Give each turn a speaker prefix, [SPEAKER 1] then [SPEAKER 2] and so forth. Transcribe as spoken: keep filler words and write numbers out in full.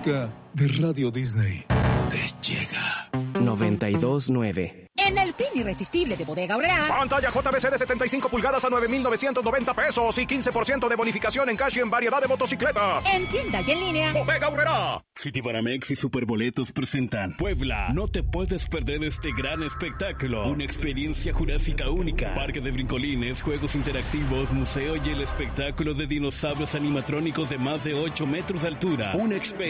[SPEAKER 1] música de Radio Disney te llega.
[SPEAKER 2] noventa y dos nueve.
[SPEAKER 3] En el fin irresistible de Bodega Aurrerá.
[SPEAKER 4] Pantalla J V C de setenta y cinco pulgadas a nueve mil novecientos noventa pesos y quince por ciento de bonificación en cash y en variedad de motocicletas.
[SPEAKER 3] En tienda y en línea.
[SPEAKER 4] Bodega Aurrerá.
[SPEAKER 5] Citibanamex y Superboletos presentan Puebla. No te puedes perder este gran espectáculo. Una experiencia jurásica única. Parque de brincolines, juegos interactivos, museo y el espectáculo de dinosaurios animatrónicos de más de ocho metros de altura. Una experiencia